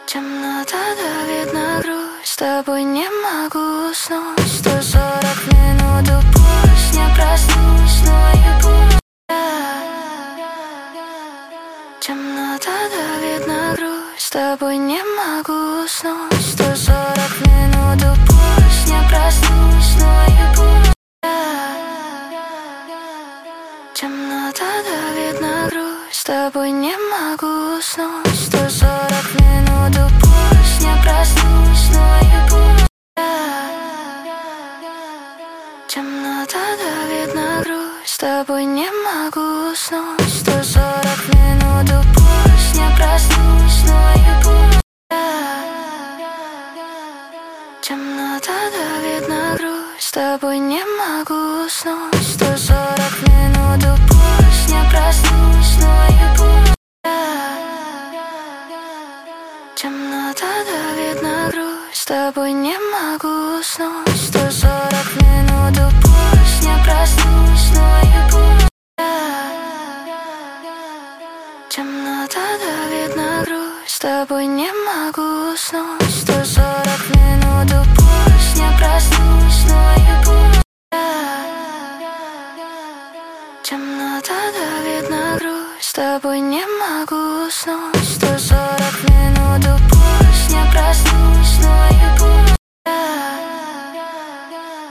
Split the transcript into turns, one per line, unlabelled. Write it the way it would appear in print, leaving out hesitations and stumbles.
Темнота давит на грудь, с тобой не могу уснуть. 140 минут пусть не проснусь, но и пусть. Темнота давит на грудь, с тобой не могу уснуть. 140 минут пусть не проснусь, но и пусть. Темнота давит на грудь, с тобой не могу уснуть. 140 минут пусть не проснусь, но и пусть. Темнота давит на грудь, с тобой не могу уснуть. 140 минут пусть не проснусь, но и пусть. Темнота давит на грудь, с тобой не могу уснуть. 140 минут пусть не проснусь, но и пусть. Темнота давит на грудь, с тобой не могу уснуть. 140 минут пусть не проснусь, но и пусть. Темнота давит на грудь, с тобой не могу уснуть. 140 минут пусть не проснусь, но и пусть. Темнота давит на грудь, с тобой не могу уснуть. 140 минут.